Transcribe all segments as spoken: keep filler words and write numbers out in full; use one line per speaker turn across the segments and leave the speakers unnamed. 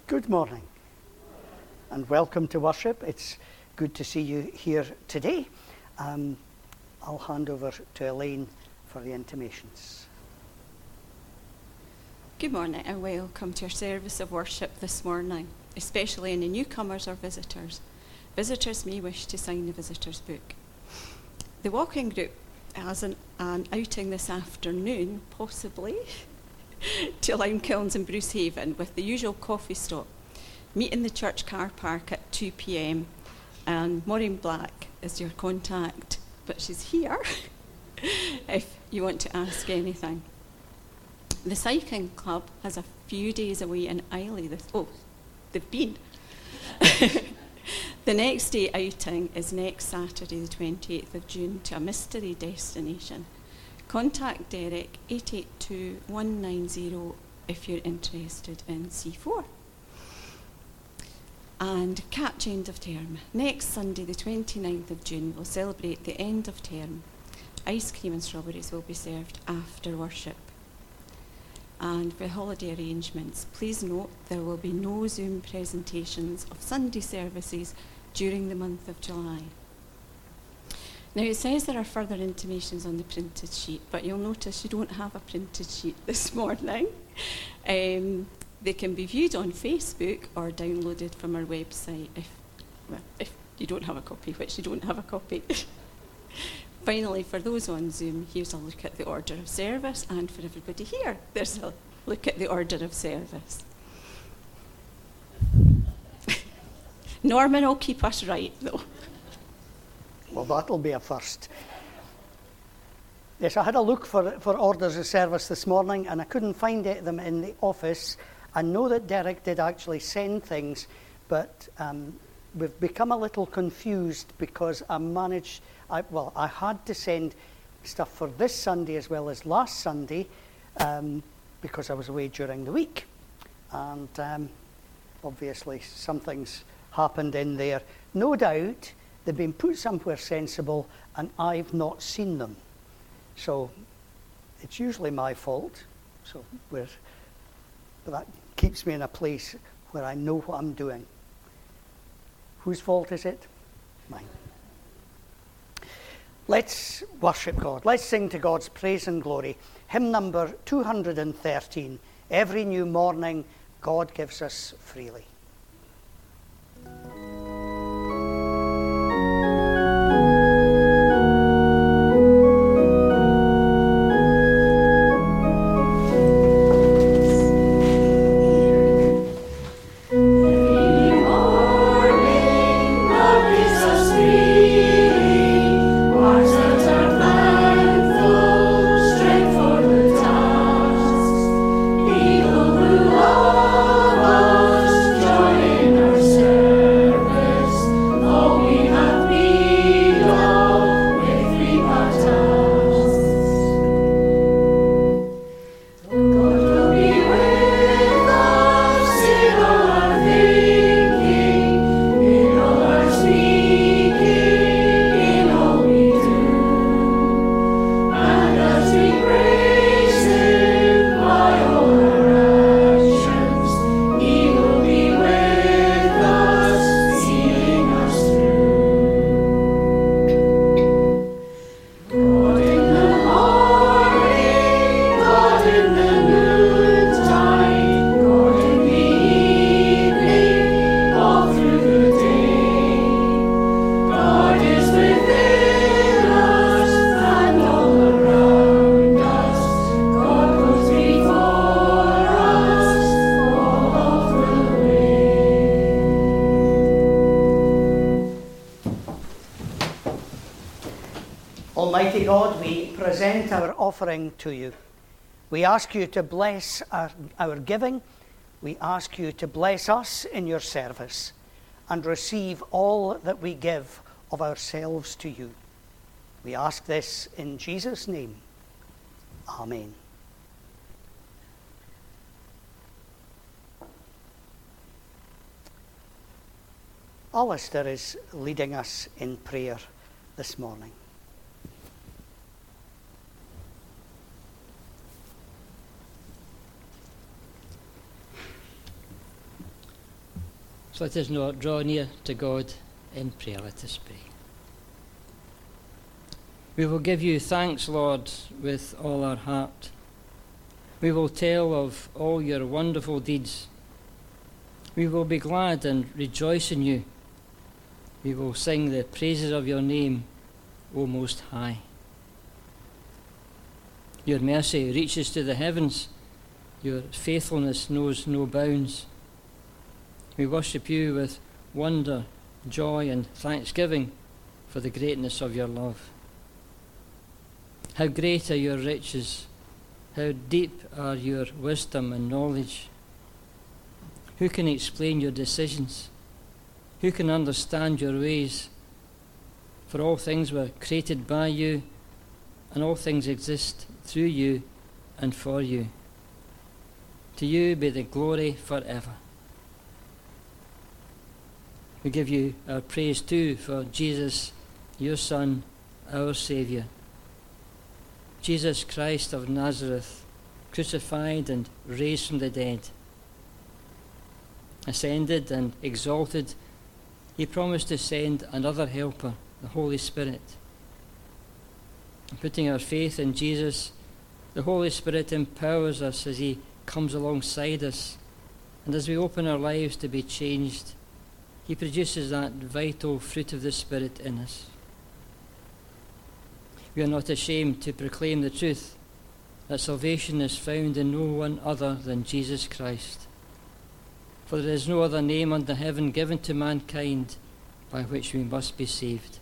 Good morning and welcome to worship. It's good to see you here today. Um, I'll hand over to Elaine for the intimations.
Good morning and welcome to our service of worship this morning, especially any newcomers or visitors. Visitors may wish to sign the visitor's book. The walking group has an, an outing this afternoon, possibly, to Limekilns and Brucehaven with the usual coffee stop. Meet in the church car park at two p.m. and Maureen Black is your contact, but she's here if you want to ask anything. The cycling club has a few days away in Islay. This, oh, they've been. The next day outing is next Saturday, the twenty-eighth of June, to a mystery destination. Contact Derek, eight eight two, one nine zero, if you're interested in C four. And catch end of term. Next Sunday, the twenty-ninth of June, we'll celebrate the end of term. Ice cream and strawberries will be served after worship. And for holiday arrangements, please note there will be no Zoom presentations of Sunday services during the month of July. Now it says there are further intimations on the printed sheet, but you'll notice you don't have a printed sheet this morning. Um, they can be viewed on Facebook or downloaded from our website if, well, if you don't have a copy, which you don't have a copy. Finally, for those on Zoom, here's a look at the order of service, and for everybody here, there's a look at the order of service. Norman will keep us right, though.
Well, that'll be a first. Yes, I had a look for, for orders of service this morning and I couldn't find them in the office. I know that Derek did actually send things, but um, we've become a little confused because I managed, I, well, I had to send stuff for this Sunday as well as last Sunday um, because I was away during the week. And um, obviously some things happened in there. No doubt they've been put somewhere sensible and I've not seen them. So it's usually my fault. So we're, but that keeps me in a place where I know what I'm doing. Whose fault is it? Mine. Let's worship God. Let's sing to God's praise and glory. Hymn number two hundred thirteen. Every new morning God gives us freely. Almighty God, we present our offering to you. We ask you to bless our, our giving. We ask you to bless us in your service and receive all that we give of ourselves to you. We ask this in Jesus' name. Amen. Alistair is leading us in prayer this morning.
So let us not draw near to God in prayer. Let us pray. We will give you thanks, Lord, with all our heart. We will tell of all your wonderful deeds. We will be glad and rejoice in you. We will sing the praises of your name, O Most High. Your mercy reaches to the heavens. Your faithfulness knows no bounds. We worship you with wonder, joy, and thanksgiving for the greatness of your love. How great are your riches! How deep are your wisdom and knowledge! Who can explain your decisions? Who can understand your ways? For all things were created by you, and all things exist through you and for you. To you be the glory forever. We give you our praise too for Jesus, your Son, our Saviour. Jesus Christ of Nazareth, crucified and raised from the dead. Ascended and exalted, he promised to send another helper, the Holy Spirit. Putting our faith in Jesus, the Holy Spirit empowers us as he comes alongside us, and as we open our lives to be changed, he produces that vital fruit of the Spirit in us. We are not ashamed to proclaim the truth that salvation is found in no one other than Jesus Christ. For there is no other name under heaven given to mankind by which we must be saved.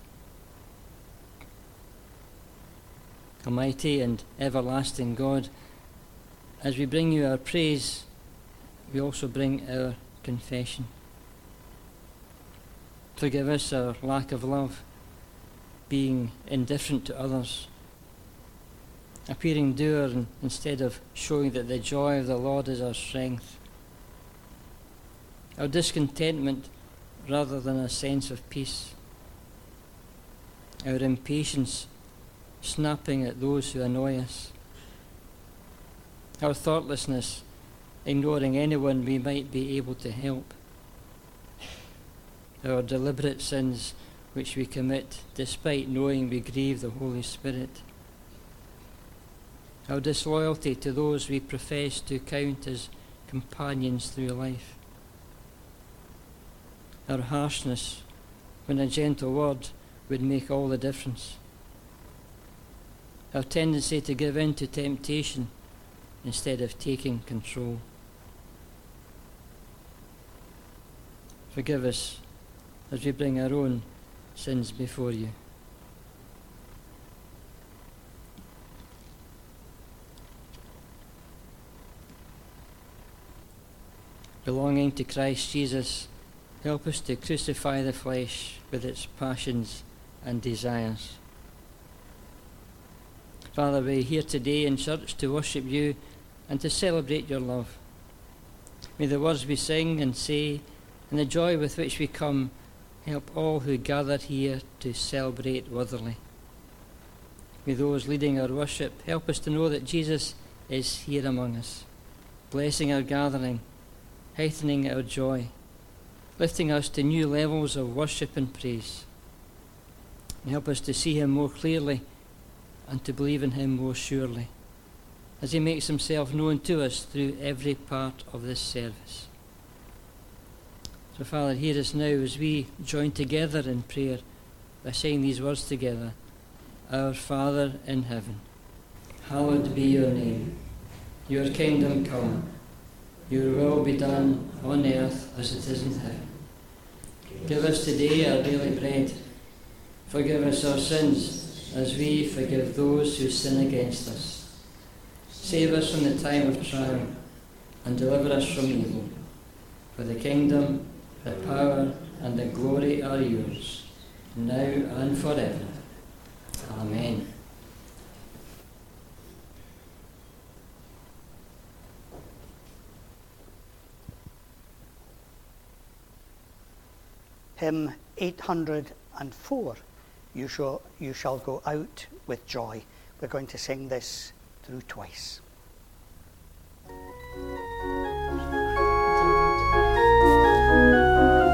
Almighty and everlasting God, as we bring you our praise, we also bring our confession. Forgive us our lack of love, being indifferent to others, appearing dour instead of showing that the joy of the Lord is our strength, our discontentment rather than a sense of peace, our impatience, snapping at those who annoy us, our thoughtlessness, ignoring anyone we might be able to help, our deliberate sins which we commit despite knowing we grieve the Holy Spirit, our disloyalty to those we profess to count as companions through life, our harshness when a gentle word would make all the difference, our tendency to give in to temptation instead of taking control. Forgive us as we bring our own sins before you. Belonging to Christ Jesus, help us to crucify the flesh with its passions and desires. Father, we are here today in church to worship you and to celebrate your love. May the words we sing and say and the joy with which we come help all who gather here to celebrate worthily. May those leading our worship help us to know that Jesus is here among us, blessing our gathering, heightening our joy, lifting us to new levels of worship and praise. And help us to see him more clearly and to believe in him more surely, as he makes himself known to us through every part of this service. So, Father, hear us now as we join together in prayer by saying these words together. Our Father in heaven, hallowed be your name. Your kingdom come. Your will be done on earth as it is in heaven. Give us today our daily bread. Forgive us our sins as we forgive those who sin against us. Save us from the time of trial and deliver us from evil. For the kingdom, the power and the glory are yours, now and forever. Amen.
Hymn eight hundred four, you shall, you shall go out with joy. We're going to sing this through twice.
Thank you.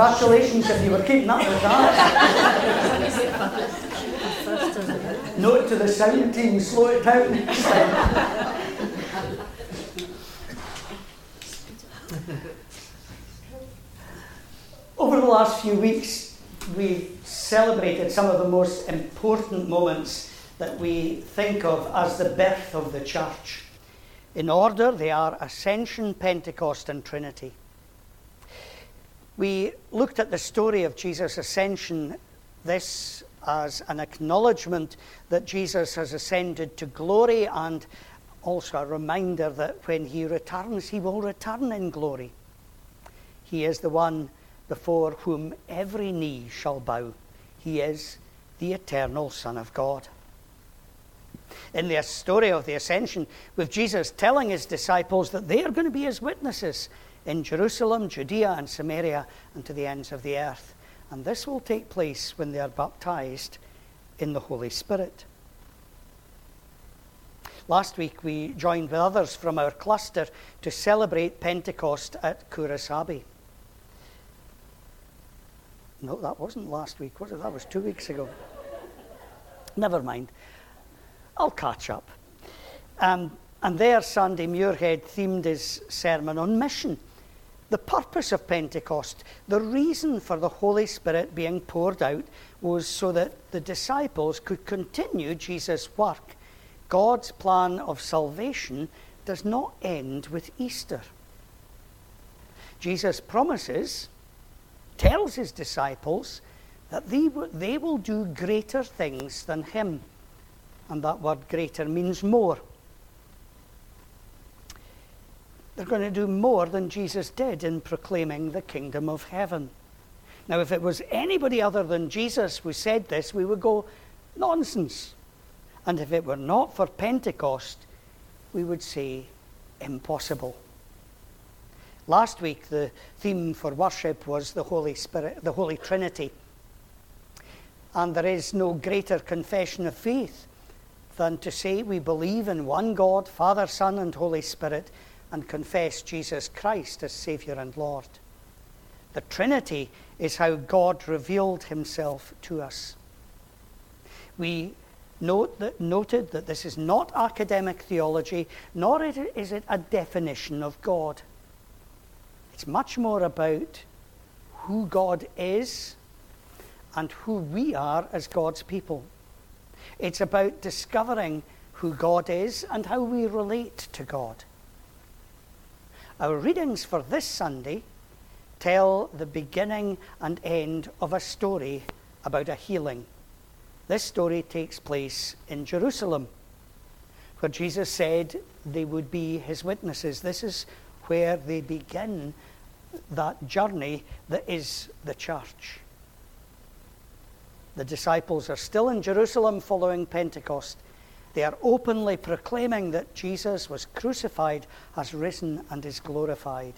Congratulations if you were keeping up with that. Note to the sound team, slow it down next time. Over the last few weeks, we've celebrated some of the most important moments that we think of as the birth of the church. In order, they are Ascension, Pentecost, and Trinity. We looked at the story of Jesus' ascension, this as an acknowledgement that Jesus has ascended to glory, and also a reminder that when he returns, he will return in glory. He is the one before whom every knee shall bow. He is the eternal Son of God. In the story of the ascension, with Jesus telling his disciples that they are going to be his witnesses in Jerusalem, Judea, and Samaria, and to the ends of the earth. And this will take place when they are baptized in the Holy Spirit. Last week, we joined with others from our cluster to celebrate Pentecost at Kurasabi. No, that wasn't last week, was it? That was two weeks ago. Never mind. I'll catch up. Um, and there, Sandy Muirhead themed his sermon on mission. The purpose of Pentecost, the reason for the Holy Spirit being poured out, was so that the disciples could continue Jesus' work. God's plan of salvation does not end with Easter. Jesus promises, tells his disciples, that they, w- they will do greater things than him. And that word greater means more. They're going to do more than Jesus did in proclaiming the kingdom of heaven. Now, if it was anybody other than Jesus who said this, we would go, nonsense. And if it were not for Pentecost, we would say, impossible. Last week, the theme for worship was the Holy Spirit, the Holy Trinity. And there is no greater confession of faith than to say we believe in one God, Father, Son, and Holy Spirit, and confess Jesus Christ as Saviour and Lord. The Trinity is how God revealed himself to us. We note that, noted that this is not academic theology, nor is it a definition of God. It's much more about who God is and who we are as God's people. It's about discovering who God is and how we relate to God. Our readings for this Sunday tell the beginning and end of a story about a healing. This story takes place in Jerusalem, where Jesus said they would be his witnesses. This is where they begin that journey that is the church. The disciples are still in Jerusalem following Pentecost. They are openly proclaiming that Jesus was crucified, has risen, and is glorified.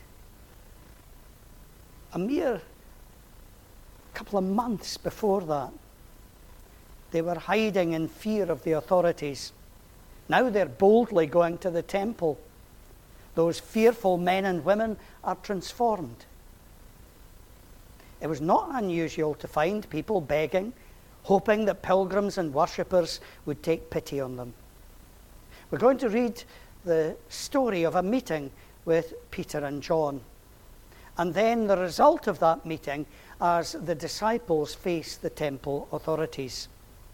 A mere couple of months before that, they were hiding in fear of the authorities. Now they're boldly going to the temple. Those fearful men and women are transformed. It was not unusual to find people begging, hoping that pilgrims and worshippers would take pity on them. We're going to read the story of a meeting with Peter and John, and then the result of that meeting as the disciples face the temple authorities.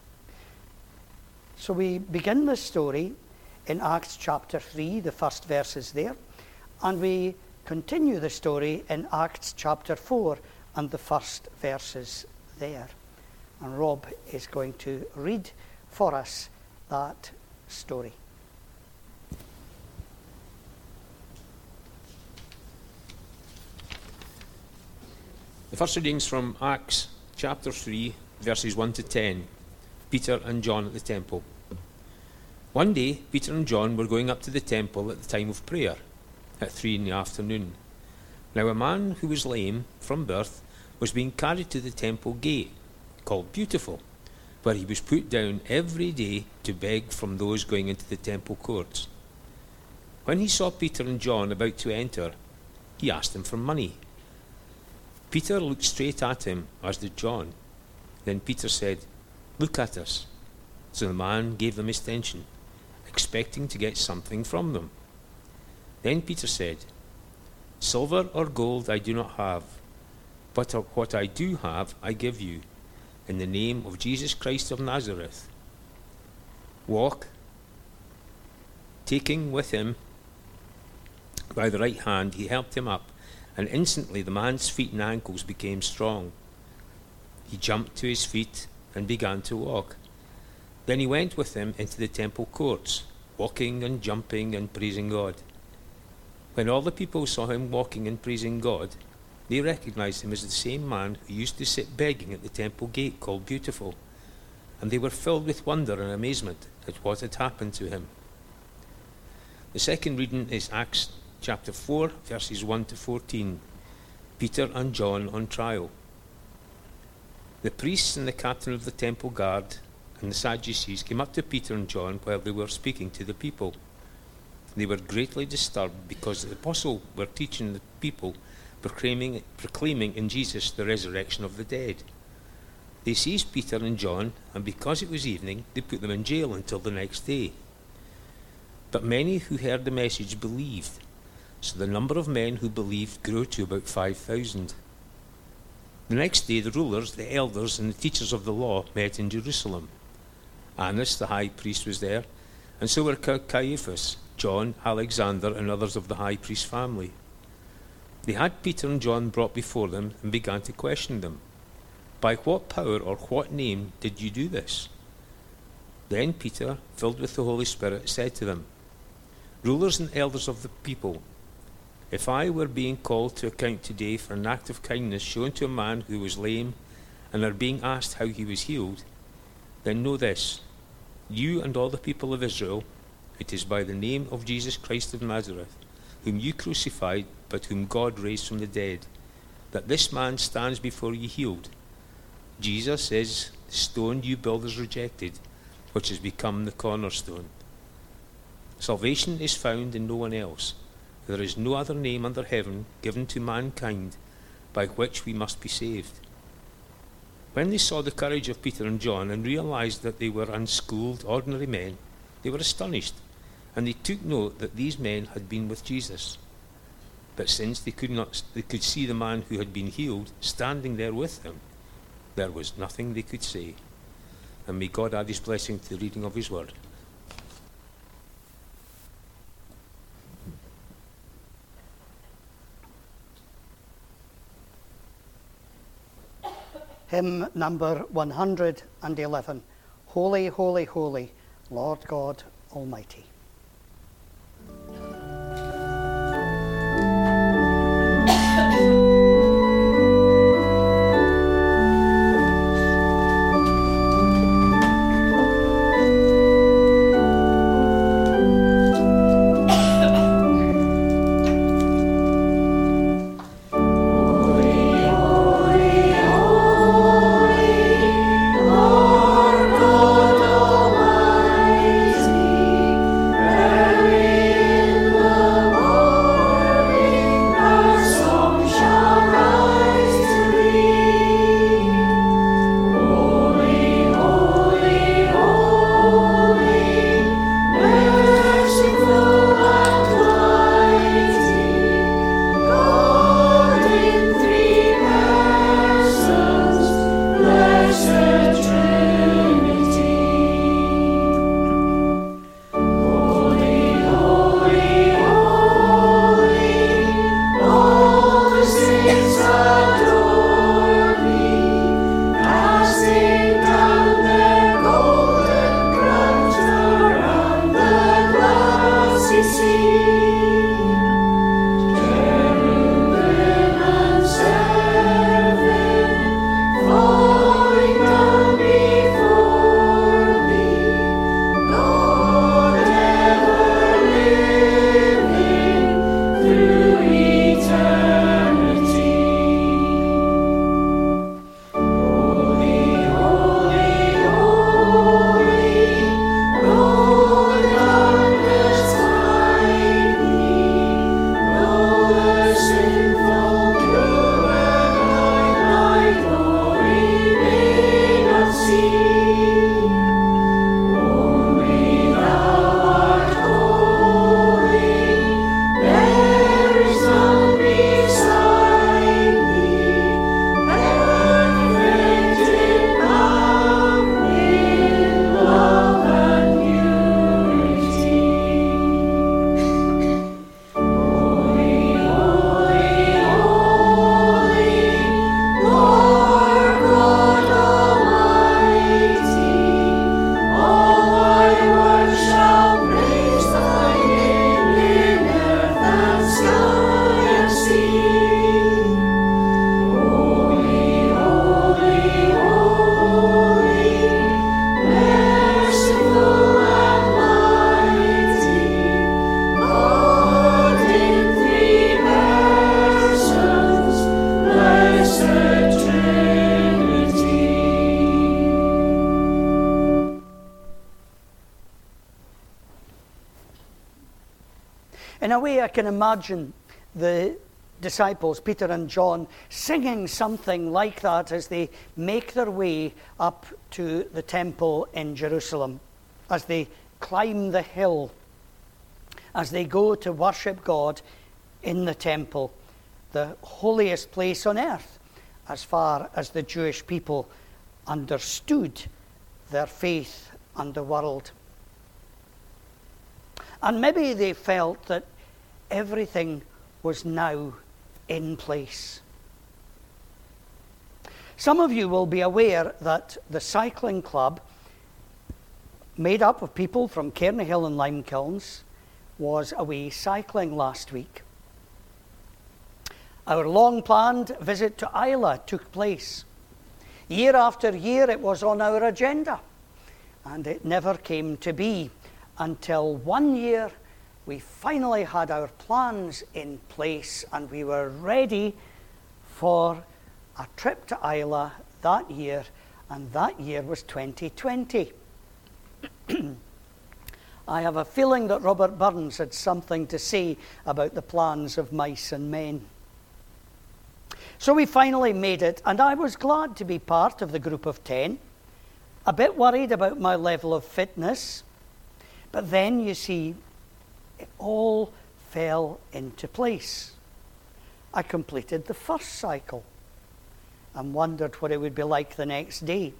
So we begin the story in Acts chapter three, the first verses there, and we continue the story in Acts chapter four and the first verses there. And Rob is going to read for us that story.
The first readings from Acts chapter three, verses one to ten. Peter and John at the temple. One day, Peter and John were going up to the temple at the time of prayer, at three in the afternoon. Now a man who was lame from birth was being carried to the temple gate, called Beautiful, where he was put down every day to beg from those going into the temple courts. When he saw Peter and John about to enter, he asked them for money. Peter looked straight at him, as did John. Then Peter said, "Look at us." So the man gave them his attention, expecting to get something from them. Then Peter said, "Silver or gold I do not have, but what I do have I give you. In the name of Jesus Christ of Nazareth, walk." Taking with him by the right hand, he helped him up, and instantly the man's feet and ankles became strong. He jumped to his feet and began to walk. Then he went with him into the temple courts, walking and jumping and praising God. When all the people saw him walking and praising God, they recognized him as the same man who used to sit begging at the temple gate called Beautiful, and they were filled with wonder and amazement at what had happened to him. The second reading is Acts chapter four, verses one to fourteen. Peter and John on trial. The priests and the captain of the temple guard and the Sadducees came up to Peter and John while they were speaking to the people. They were greatly disturbed because the apostles were teaching the people, proclaiming, proclaiming in Jesus the resurrection of the dead. They seized Peter and John, and because it was evening, they put them in jail until the next day. But many who heard the message believed, so the number of men who believed grew to about five thousand. The next day the rulers, the elders, and the teachers of the law met in Jerusalem. Annas the high priest was there, and so were Caiaphas, John, Alexander, and others of the high priest family. They had Peter and John brought before them and began to question them. "By what power or what name did you do this?" Then Peter, filled with the Holy Spirit, said to them, "Rulers and elders of the people, if I were being called to account today for an act of kindness shown to a man who was lame, and are being asked how he was healed, then know this, you and all the people of Israel, it is by the name of Jesus Christ of Nazareth, whom you crucified, but whom God raised from the dead, that this man stands before you healed. Jesus is the stone you builders rejected, which has become the cornerstone. Salvation is found in no one else. There is no other name under heaven given to mankind by which we must be saved." When they saw the courage of Peter and John and realized that they were unschooled, ordinary men, they were astonished, and they took note that these men had been with Jesus. But since they could not, they could see the man who had been healed standing there with them, there was nothing they could say. And may God add his blessing to the reading of his word.
Hymn number one hundred eleven. Holy, holy, holy, Lord God Almighty.
Lord God Almighty,
In a way, I can imagine the disciples, Peter and John, singing something like that as they make their way up to the temple in Jerusalem, as they climb the hill, as they go to worship God in the temple, the holiest place on earth, as far as the Jewish people understood their faith and the world. And maybe they felt that everything was now in place. Some of you will be aware that the cycling club, made up of people from Cairneyhill and Limekilns, was away cycling last week. Our long-planned visit to Islay took place. Year after year it was on our agenda, and it never came to be until one year we finally had our plans in place and we were ready for a trip to Islay that year, and that year was twenty twenty. I have a feeling that Robert Burns had something to say about the plans of mice and men. So we finally made it, and I was glad to be part of the group of ten. A bit worried about my level of fitness, but then, you see, it all fell into place. I completed the first cycle and wondered what it would be like the next day.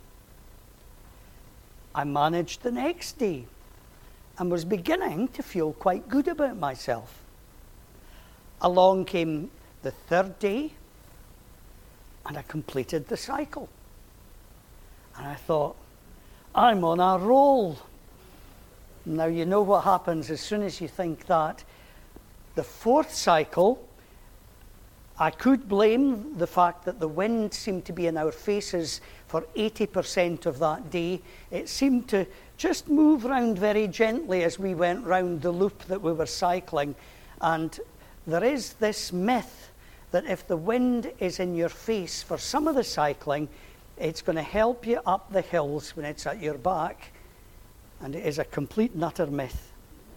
I managed the next day and was beginning to feel quite good about myself. Along came the third day, and I completed the cycle. And I thought, I'm on a roll. Now, you know what happens as soon as you think that. The fourth cycle, I could blame the fact that the wind seemed to be in our faces for eighty percent of that day. It seemed to just move round very gently as we went round the loop that we were cycling. And there is this myth that if the wind is in your face for some of the cycling, it's going to help you up the hills when it's at your back. And it is a complete and utter myth.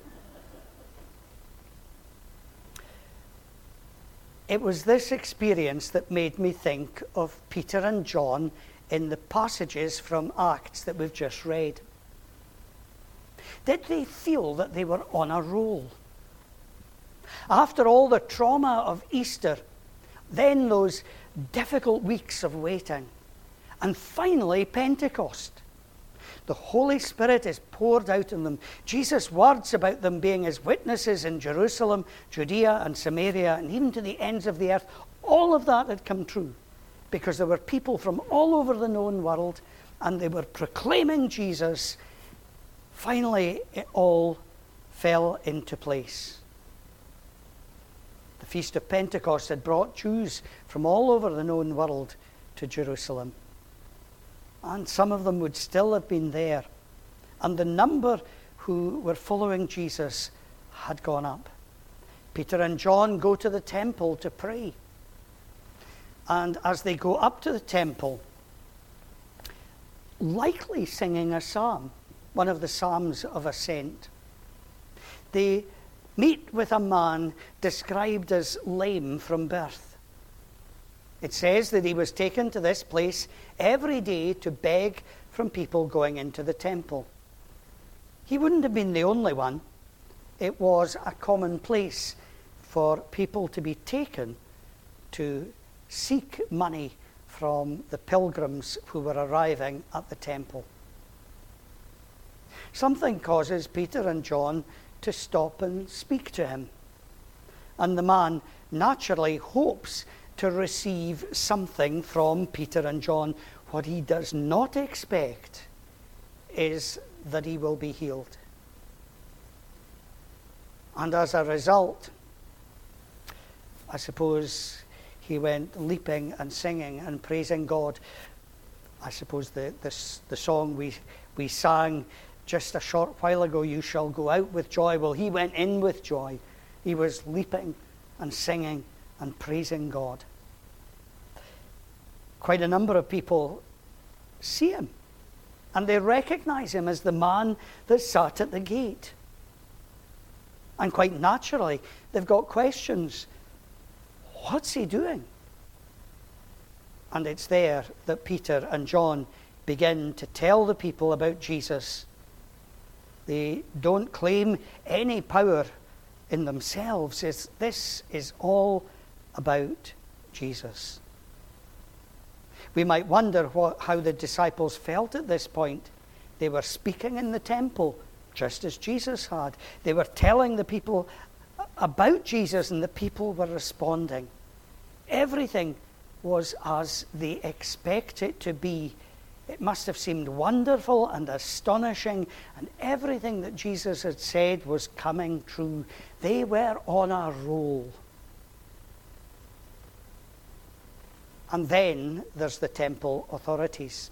It was this experience that made me think of Peter and John in the passages from Acts that we've just read. Did they feel that they were on a roll? After all the trauma of Easter, then those difficult weeks of waiting, and finally Pentecost. The Holy Spirit is poured out on them. Jesus' words about them being his witnesses in Jerusalem, Judea and Samaria, and even to the ends of the earth, all of that had come true because there were people from all over the known world and they were proclaiming Jesus. Finally, it all fell into place. The Feast of Pentecost had brought Jews from all over the known world to Jerusalem. And some of them would still have been there. And the number who were following Jesus had gone up. Peter and John go to the temple to pray. And as they go up to the temple, likely singing a psalm, one of the Psalms of Ascent, they meet with a man described as lame from birth. It says that he was taken to this place every day to beg from people going into the temple. He wouldn't have been the only one. It was a common place for people to be taken to seek money from the pilgrims who were arriving at the temple. Something causes Peter and John to stop and speak to him. And the man naturally hopes to receive something from Peter and John. What he does not expect is that he will be healed. And as a result, I suppose he went leaping and singing and praising God. I suppose the, the, the song we, we sang just a short while ago, you shall go out with joy. Well, he went in with joy. He was leaping and singing and praising God. Quite a number of people see him and they recognize him as the man that sat at the gate. And quite naturally, they've got questions. What's he doing? And it's there that Peter and John begin to tell the people about Jesus. They don't claim any power in themselves. It's, this is all about Jesus. We might wonder what, how the disciples felt at this point. They were speaking in the temple, just as Jesus had. They were telling the people about Jesus, and the people were responding. Everything was as they expect it to be. It must have seemed wonderful and astonishing, and everything that Jesus had said was coming true. They were on a roll. And then there's the temple authorities.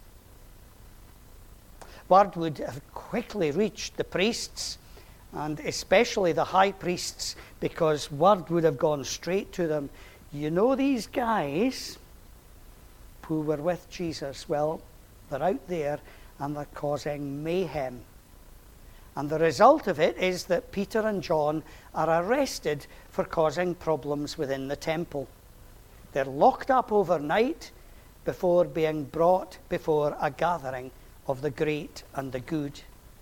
Word would have quickly reached the priests, and especially the high priests, because word would have gone straight to them. You know these guys who were with Jesus? Well, they're out there and they're causing mayhem. And the result of it is that Peter and John are arrested for causing problems within the temple. They're locked up overnight before being brought before a gathering of the great and the good.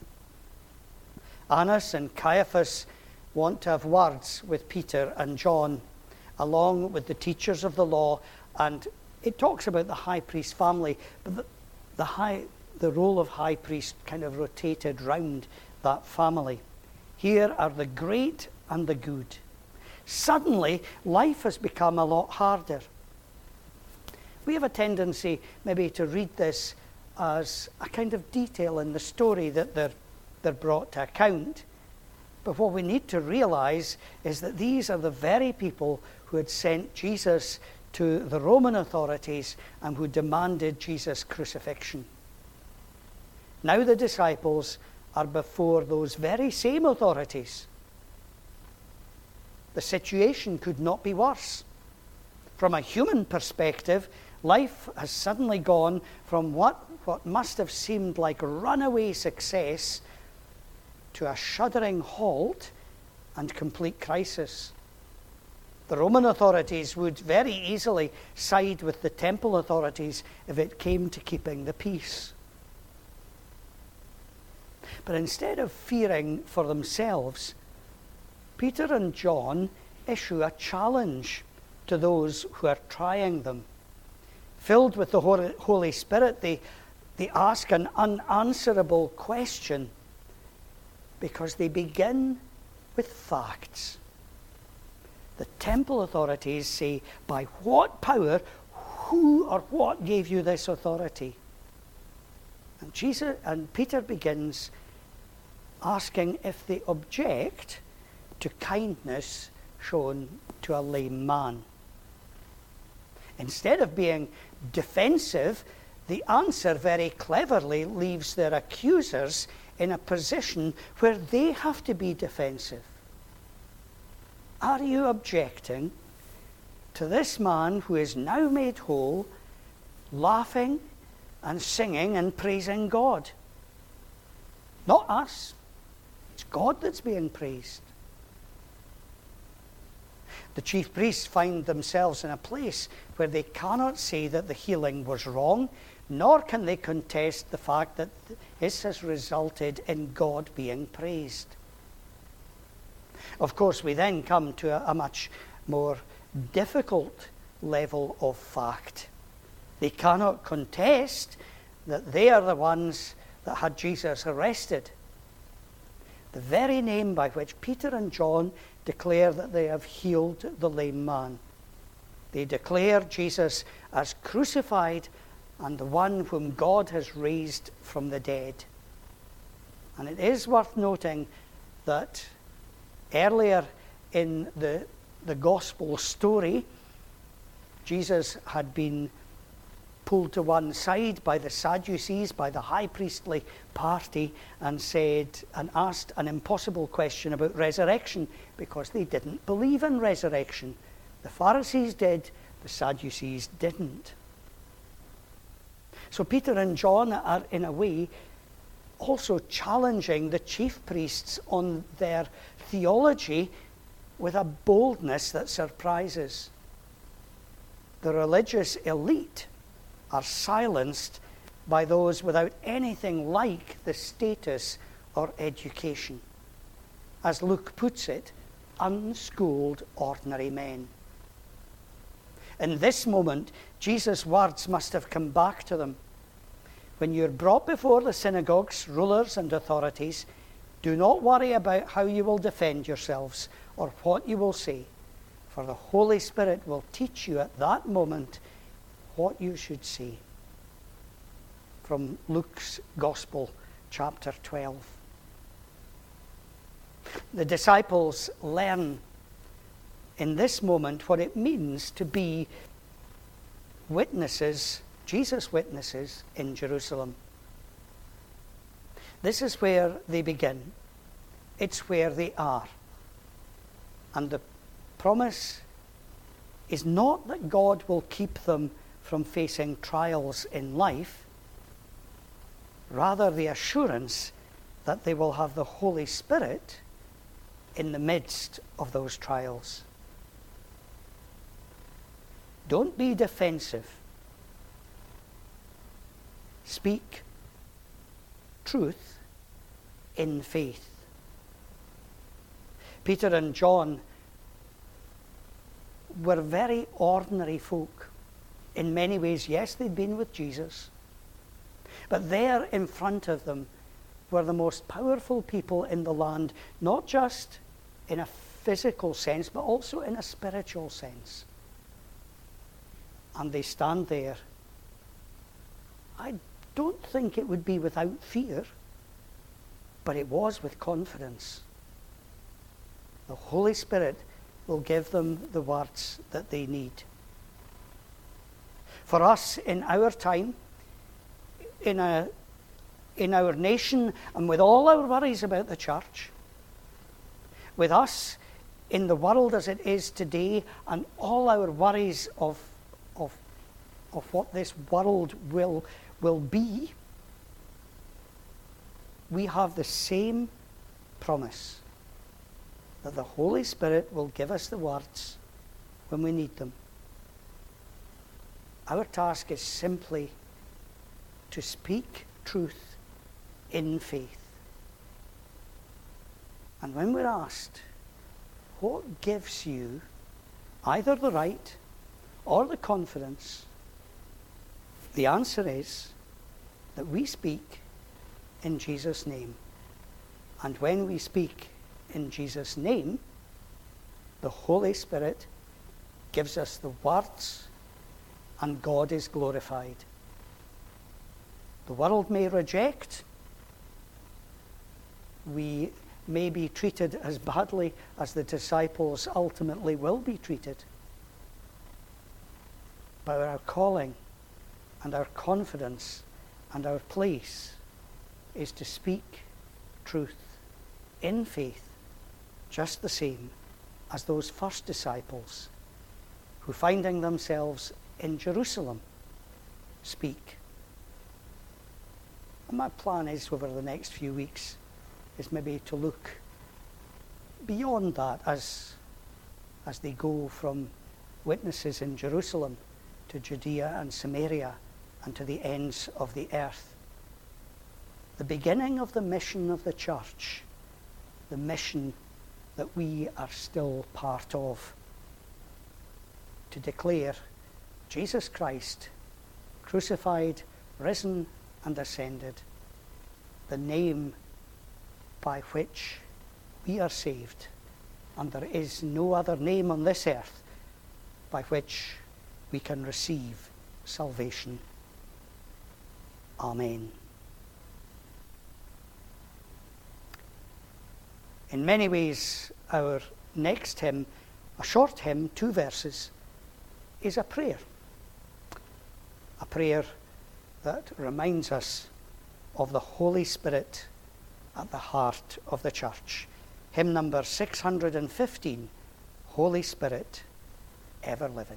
Annas and Caiaphas want to have words with Peter and John, along with the teachers of the law, and it talks about the high priest family, but the, the, high, the role of high priest kind of rotated round that family. Here are the great and the good. Suddenly, life has become a lot harder. We have a tendency maybe to read this as a kind of detail in the story that they're, they're brought to account. But what we need to realize is that these are the very people who had sent Jesus to the Roman authorities and who demanded Jesus' crucifixion. Now the disciples are before those very same authorities. The situation could not be worse. From a human perspective, life has suddenly gone from what, what must have seemed like runaway success to a shuddering halt and complete crisis. The Roman authorities would very easily side with the temple authorities if it came to keeping the peace. But instead of fearing for themselves, Peter and John issue a challenge to those who are trying them. Filled with the Holy Spirit, they, they ask an unanswerable question because they begin with facts. The temple authorities say, by what power, who or what gave you this authority? And Jesus and Peter begins asking if they object to kindness shown to a lame man. Instead of being defensive, the answer very cleverly leaves their accusers in a position where they have to be defensive. Are you objecting to this man who is now made whole, laughing and singing and praising God? Not us. It's God that's being praised. The chief priests find themselves in a place where they cannot say that the healing was wrong, nor can they contest the fact that this has resulted in God being praised. Of course, we then come to a, a much more difficult level of fact. They cannot contest that they are the ones that had Jesus arrested. The very name by which Peter and John declare that they have healed the lame man. They declare Jesus as crucified and the one whom God has raised from the dead. And it is worth noting that earlier in the, the gospel story, Jesus had been pulled to one side by the Sadducees, by the high priestly party, and said and asked an impossible question about resurrection because they didn't believe in resurrection. The Pharisees did, the Sadducees didn't. So Peter and John are, in a way, also challenging the chief priests on their theology with a boldness that surprises. The religious elite are silenced by those without anything like the status or education. As Luke puts it, unschooled ordinary men. In this moment, Jesus' words must have come back to them. When you're brought before the synagogues, rulers and authorities, do not worry about how you will defend yourselves or what you will say, for the Holy Spirit will teach you at that moment what you should say. From Luke's Gospel, chapter twelve. The disciples learn in this moment what it means to be witnesses, Jesus' witnesses in Jerusalem. This is where they begin. It's where they are. And the promise is not that God will keep them from facing trials in life, rather the assurance that they will have the Holy Spirit in the midst of those trials. Don't be defensive. Speak truth in faith. Peter and John were very ordinary folk. In many ways, yes, they'd been with Jesus. But there in front of them were the most powerful people in the land, not just in a physical sense, but also in a spiritual sense. And they stand there. I don't think it would be without fear, but it was with confidence. The Holy Spirit will give them the words that they need. For us in our time, in a in our nation, and with all our worries about the church, with us in the world as it is today, and all our worries of of of what this world will will be, we have the same promise that the Holy Spirit will give us the words when we need them. Our task is simply to speak truth in faith. And when we're asked, what gives you either the right or the confidence, the answer is that we speak in Jesus' name. And when we speak in Jesus' name, the Holy Spirit gives us the words and God is glorified. The world may reject. We may be treated as badly as the disciples ultimately will be treated. But our calling and our confidence and our place is to speak truth in faith, just the same as those first disciples who, finding themselves in Jerusalem, speak. And my plan is over the next few weeks is maybe to look beyond that as, as they go from witnesses in Jerusalem to Judea and Samaria and to the ends of the earth. The beginning of the mission of the church, the mission that we are still part of, to declare Jesus Christ, crucified, risen, and ascended, the name by which we are saved, and there is no other name on this earth by which we can receive salvation. Amen. In many ways, our next hymn, a short hymn, two verses, is a prayer. A prayer that reminds us of the Holy Spirit at the heart of the church. Hymn number six hundred fifteen, Holy Spirit, Ever Living.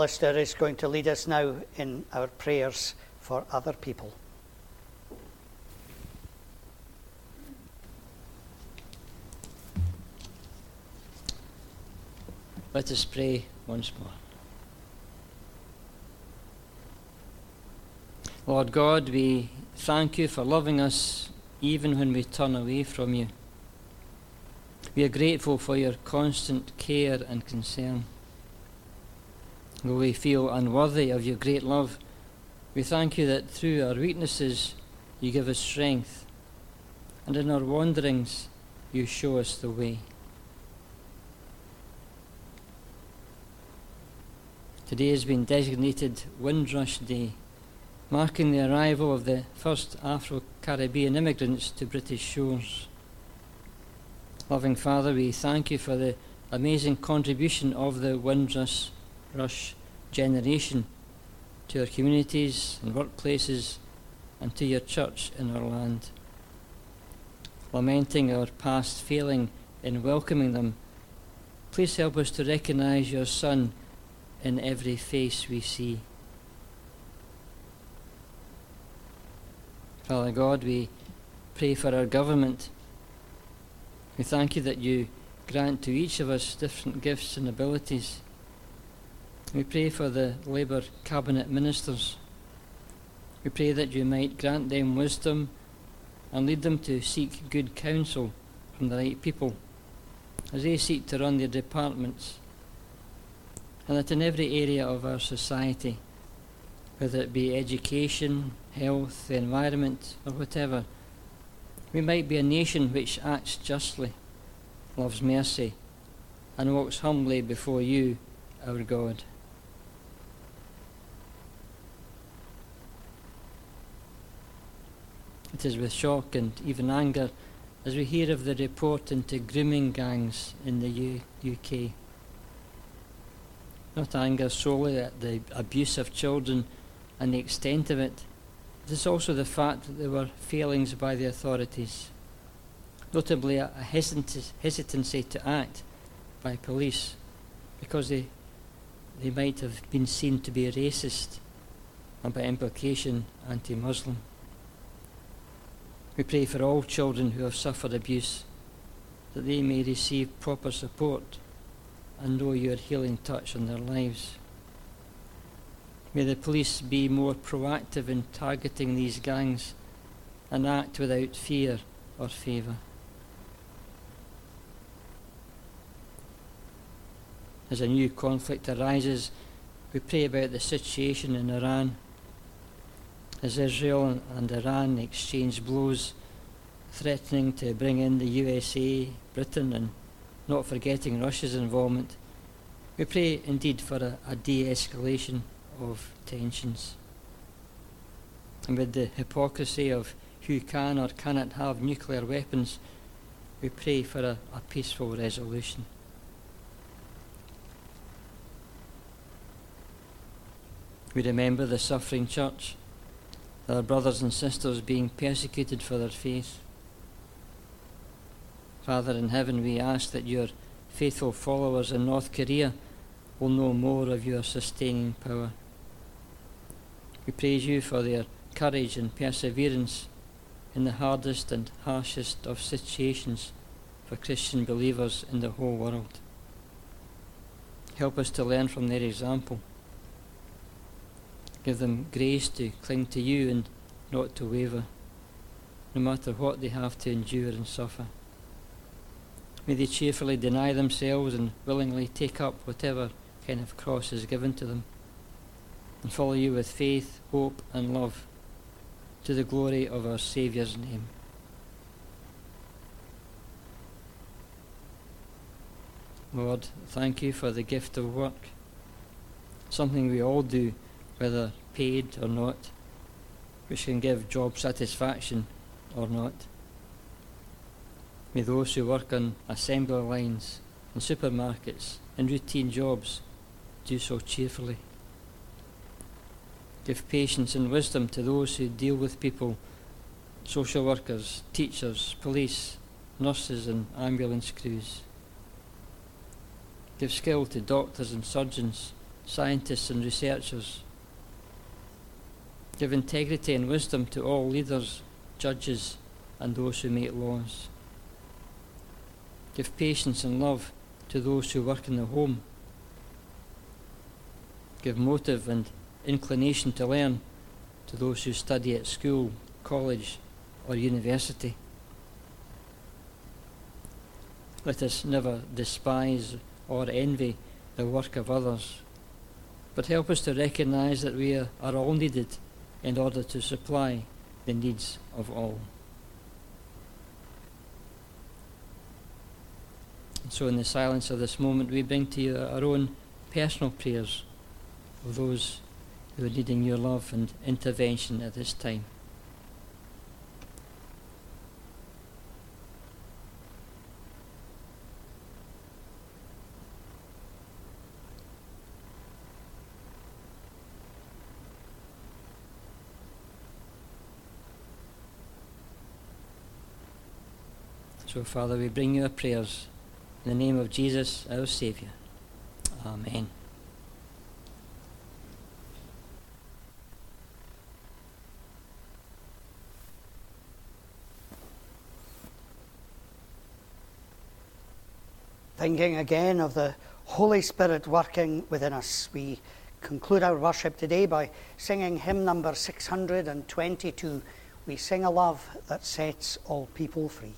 Alistair is going to lead us now in our prayers for other people.
Let us pray once more. Lord God, we thank you for loving us even when we turn away from you. We are grateful for your constant care and concern. Though we feel unworthy of your great love, we thank you that through our weaknesses you give us strength, and in our wanderings you show us the way. Today has been designated Windrush Day, marking the arrival of the first Afro-Caribbean immigrants to British shores. Loving Father, we thank you for the amazing contribution of the Windrush Rush generation to our communities and workplaces and to your church in our land. Lamenting our past failing in welcoming them, please help us to recognise your Son in every face we see. Father God, we pray for our government. We thank you that you grant to each of us different gifts and abilities. We pray for the Labour Cabinet Ministers. We pray that you might grant them wisdom and lead them to seek good counsel from the right people as they seek to run their departments, and that in every area of our society, whether it be education, health, the environment, or whatever, we might be a nation which acts justly, loves mercy, and walks humbly before you, our God. It is with shock and even anger as we hear of the report into grooming gangs in the U- UK. Not anger solely at the abuse of children and the extent of it, it is also the fact that there were failings by the authorities, notably a hesitancy, hesitancy to act by police because they, they might have been seen to be racist and by implication anti-Muslim. We pray for all children who have suffered abuse, that they may receive proper support and know your healing touch on their lives. May the police be more proactive in targeting these gangs and act without fear or favour. As a new conflict arises, we pray about the situation in Iran. As Israel and Iran exchange blows, threatening to bring in the U S A, Britain, and not forgetting Russia's involvement, we pray indeed for a, a de-escalation of tensions. Amid the hypocrisy of who can or cannot have nuclear weapons, we pray for a, a peaceful resolution. We remember the suffering church, our brothers and sisters being persecuted for their faith. Father in heaven, we ask that your faithful followers in North Korea will know more of your sustaining power. We praise you for their courage and perseverance in the hardest and harshest of situations for Christian believers in the whole world. Help us to learn from their example. Give them grace to cling to you and not to waver, no matter what they have to endure and suffer. May they cheerfully deny themselves and willingly take up whatever kind of cross is given to them, and follow you with faith, hope and love, to the glory of our Saviour's name. Lord, thank you for the gift of work, something we all do, whether paid or not, which can give job satisfaction or not. May those who work on assembly lines, in supermarkets, in routine jobs, do so cheerfully. Give patience and wisdom to those who deal with people, social workers, teachers, police, nurses and ambulance crews. Give skill to doctors and surgeons scientists and researchers. Give integrity and wisdom to all leaders, judges, and those who make laws. Give patience and love to those who work in the home. Give motive and inclination to learn to those who study at school, college, or university. Let us never despise or envy the work of others, but help us to recognize that we are, are all needed in order to supply the needs of all. And so in the silence of this moment, we bring to you our own personal prayers of those who are needing your love and intervention at this time. So, Father, we bring you our prayers in the name of Jesus, our Saviour. Amen.
Thinking again of the Holy Spirit working within us, we conclude our worship today by singing hymn number six hundred twenty-two. We sing a love that sets all people free.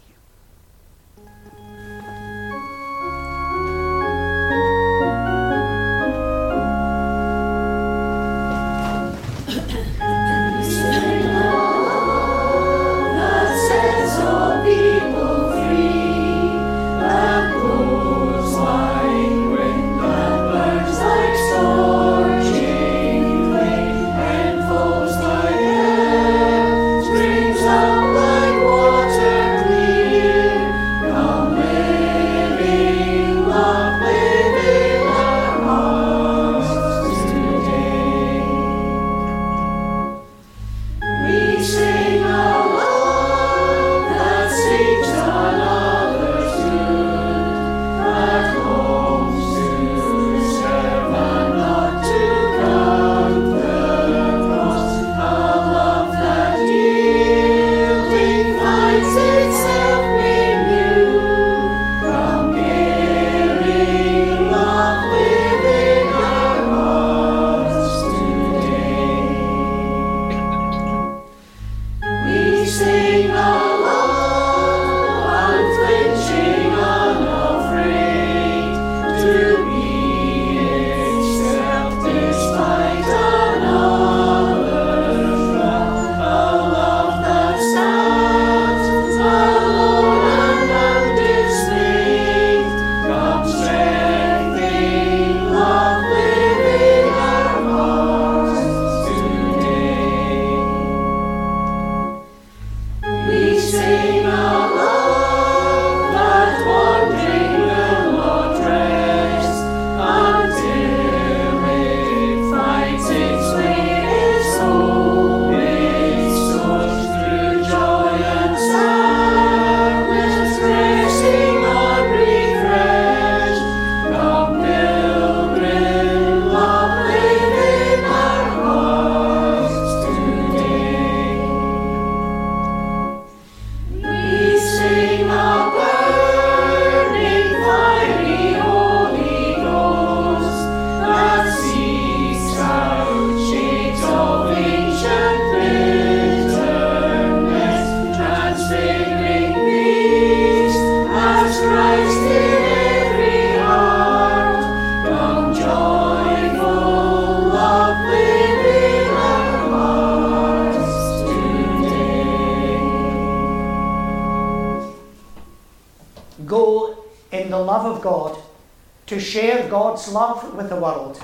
To share God's love with the world.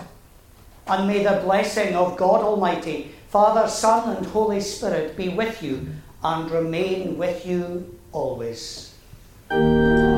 And may the blessing of God Almighty, Father, Son, and Holy Spirit be with you and remain with you always.